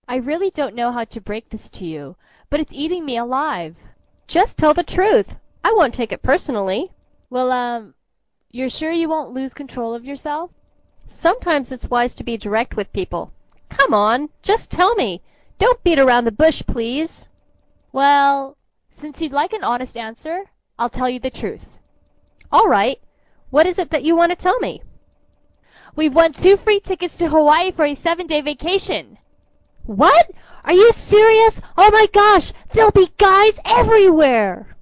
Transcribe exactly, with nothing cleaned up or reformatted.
I really don't know how to break this to you, but it's eating me alive." "Just tell the truth. I won't take it personally." "Well, um, you're sure you won't lose control of yourself?" "Sometimes it's wise to be direct with people. Come on, just tell me. Don't beat around the bush, please." "Well, since you'd like an honest answer, I'll tell you the truth." "All right. What is it that you want to tell me?" "We've won two free tickets to Hawaii for a seven-day vacation." "What? Are you serious? Oh my gosh! There'll be guides everywhere!"